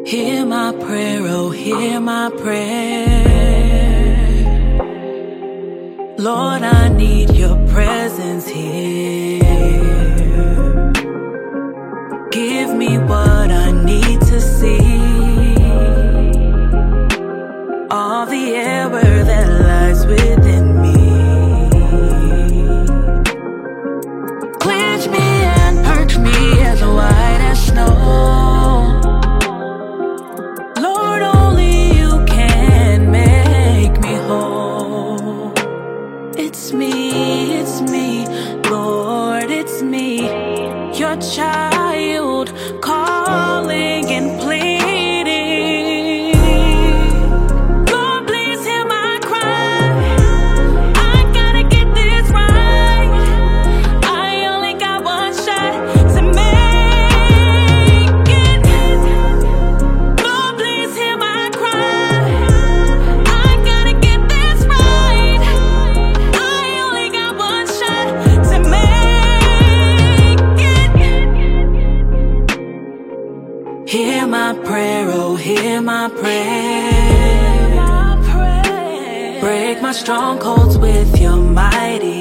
Hear my prayer, oh, hear my prayer. Lord, I need your presence here. Give me what I need to see. All the error that lies within me. Cleanse me and purge me as white as snow. Lord, only you can make me whole. It's me, Lord, it's me, your child, calling and pleading. Lord, please hear my cry. I gotta get this right. I only got one shot to make it. Lord, please hear my cry. I gotta get this right. I only got one shot to make it. Hear my prayer, oh, hear my prayer. Break my strongholds with your mighty